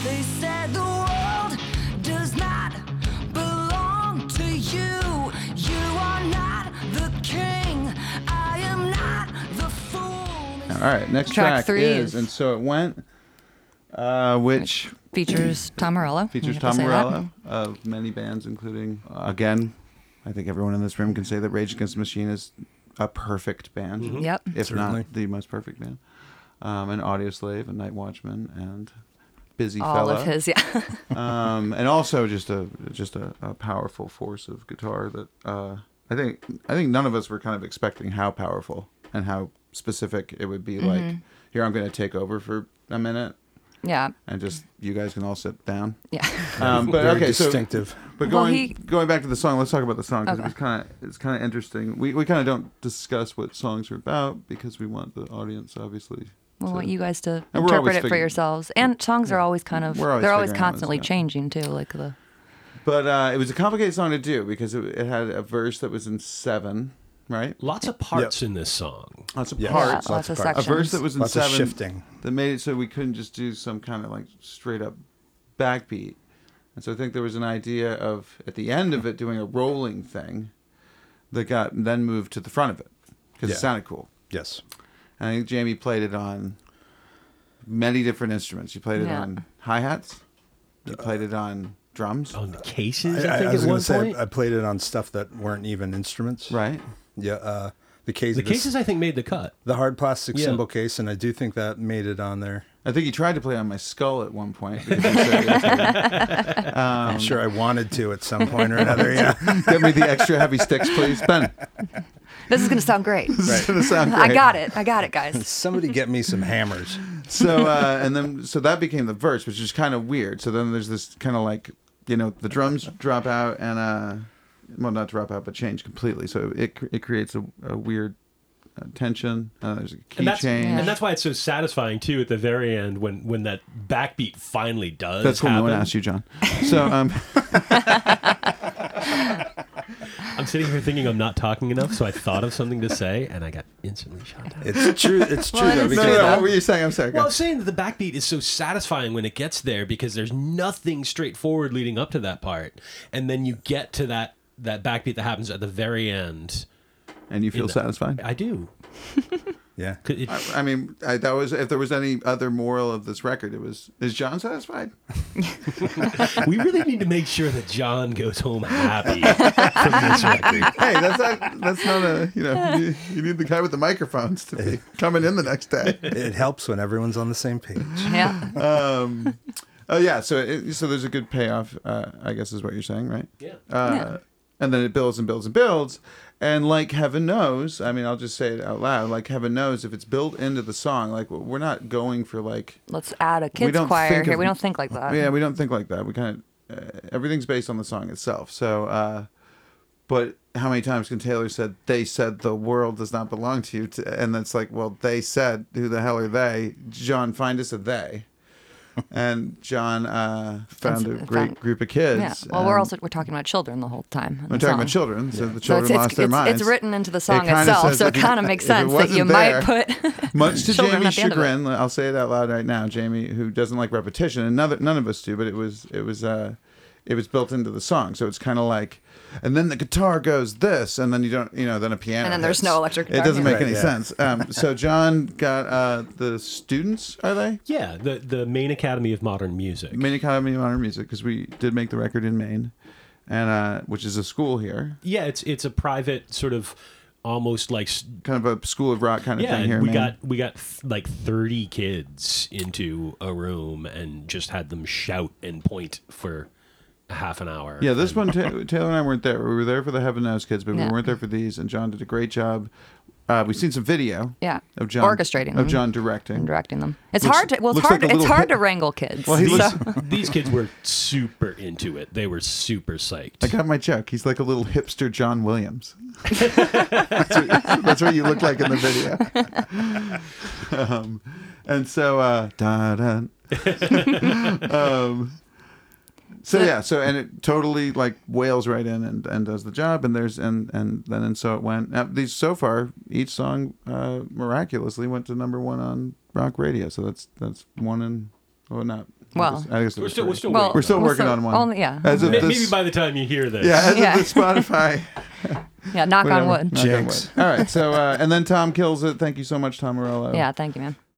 They said the world does not belong to you. You are not the king. I am not the fool. All right, next Track track 3 is is- And So It Went, which Features Tom Morello. features You have Tom to say that. Morello of many bands, including, again, I think everyone in this room can say that Rage Against the Machine is a perfect band. Yep. If Certainly. not the most perfect band. And Audio Slave and Night Watchman and Busy All Fella. of his, yeah. And also just a powerful force of guitar that I think none of us were kind of expecting how powerful and how specific it would be. Like, here, I'm going to take over for a minute, Yeah. and just you guys can all sit down. Yeah. But Very okay, distinctive. so but Well, going back to the song, let's talk about the song because Okay. it's kind of interesting. We kind of don't discuss what songs are about because we want the audience obviously. We want you guys to And we're always interpret it for figuring- yourselves. And songs are always kind of, We're always they're always figuring out what's constantly going on. changing too. Like the, But it was a complicated song to do because it had a verse that was in 7, right? Lots of parts in this song. Lots of Yeah. parts. lots of parts. A sections. verse that was in Lots of 7 shifting. that made it so we couldn't just do some kind of like straight up backbeat. And so I think there was an idea of at the end of it doing a rolling thing that got then moved to the front of it because Yeah. it sounded cool. Yes. And I think Jamie played it on many different instruments. You played it Yeah. on hi-hats. You played it on drums. On the cases, I I think was at going one to say point. I played it on stuff that weren't even instruments. Right. Yeah. The case. The cases, I think, made the cut. the hard plastic Yeah. cymbal case, and I do think that made it on there. I think he tried to play on my skull at one point. Because he said it was I'm sure I wanted to at some point or another. Yeah. Get me the extra heavy sticks, please. Ben. this is going to sound great. It's gonna sound I great. got it, guys. Somebody get me some hammers. So so that became the verse, which is kind of weird. So then there's this kind of like, the drums drop out and well, not drop out, but change completely. So it creates a weird tension. There's a key change. And that's why it's so satisfying too at the very end when that backbeat finally does. That's cool. No one happen. asked you, John. So I'm sitting here thinking I'm not talking enough, so I thought of something to say, and I got instantly shot down. It's true. It's true Well, though. it's no, Because true, what were you saying? I'm sorry. Well, I Go. was saying that the backbeat is so satisfying when it gets there because there's nothing straightforward leading up to that part, and then you get to that backbeat that happens at the very end. And you feel satisfied? I do. yeah. 'Cause it- I mean, that was if there was any other moral of this record, is John satisfied? we really need to make sure that John goes home happy from this record. Hey, that's not a you need the guy with the microphones to be coming in the next day. It helps when everyone's on the same page. Yeah. Oh yeah, so there's a good payoff, I guess is what you're saying, right? Yeah. Yeah. And then it builds and builds and builds, and like heaven knows, I mean, I'll just say it out loud, like heaven knows, if it's built into the song, like we're not going for like, Let's add a kids don't choir think here. of- We don't think like that. yeah, we don't think like that. We kind of everything's based on the song itself. So, but how many times can Taylor said they said the world does not belong to you, and that's like, well, they said, who the hell are they? John, find us a they. And John found a great group of kids. Yeah. Well, we're talking about children the whole time. in We're the talking about song. children, so the So children lost their minds. it's written into the song kinda itself, says so it if you- kind of makes if it sense that you wasn't might there- put Much to children Jamie's at the end of it. chagrin, I'll say it out loud right now. Jamie, who doesn't like repetition, and none of us do, but it was built into the song. So it's kind of like, and then the guitar goes this, and then you don't, then a piano. And then there's hits. no electric It guitar. doesn't make Right, any yeah. sense. So John got the students, are they? Yeah, the Maine Academy of Modern Music. Maine Academy of Modern Music, because we did make the record in Maine, and which is a school here, Yeah, it's a private sort of almost like kind of a school of rock kind of yeah. thing here. And in Maine. we got like 30 kids into a room and just had them shout and point for a half an hour. Yeah, this And- one, Taylor and I weren't there. We were there for the Heaven Knows kids, but Yeah. we weren't there for these. And John did a great job. We've seen some video. Yeah. Of John Orchestrating of them. John directing. and directing them. It's Looks- hard to looks like a it's little hard hit- to wrangle kids. Well, he so. looks- These kids were super into it. They were super psyched. I got my joke. He's like a little hipster John Williams. That's what you look like in the video. And so, so and it totally like wails right in and does the job, and so it went. Now, these so far, each song miraculously went to #1 on rock radio. So that's one in, well, not Well, I guess it We're was still three. waiting. We're still working on one. Only, yeah. As of Maybe this, by the time you hear this. yeah, as Yeah. of the Spotify. Yeah, knock on whatever. wood. Knock on Jinx. wood. All right, so and then Tom kills it. Thank you so much, Tom Morello. Yeah, thank you, man.